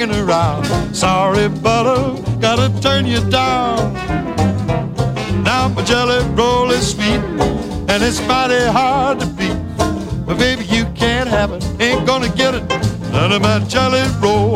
hanging around. Sorry, butter, gotta turn you down. Now my jelly roll is sweet, and it's mighty hard to beat. But baby, you can't have it, ain't gonna get it, none of my jelly roll.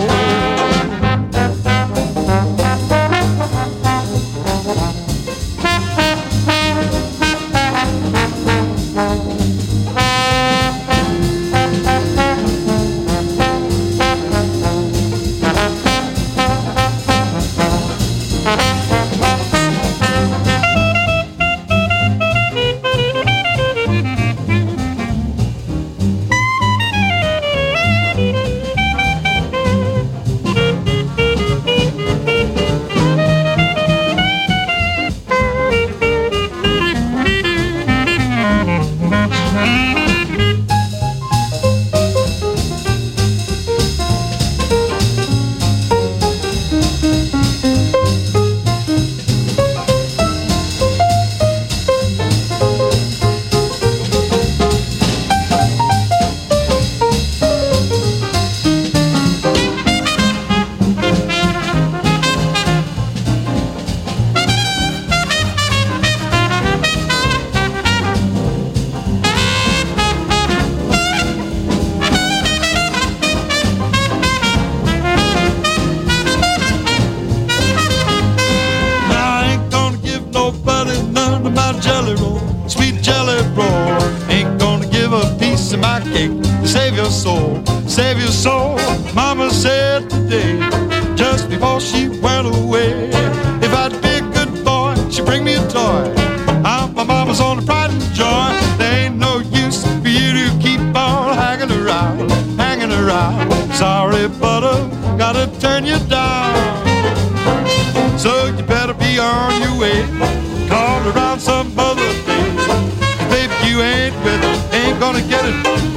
Save your soul, Mama said today, just before she went away. If I'd be a good boy, she'd bring me a toy. My mama's on the pride and joy. There ain't no use for you to keep on hanging around, hanging around. Sorry, butter, gotta turn you down. So you better be on your way, call around some other day. Baby, you ain't with it, ain't gonna get it.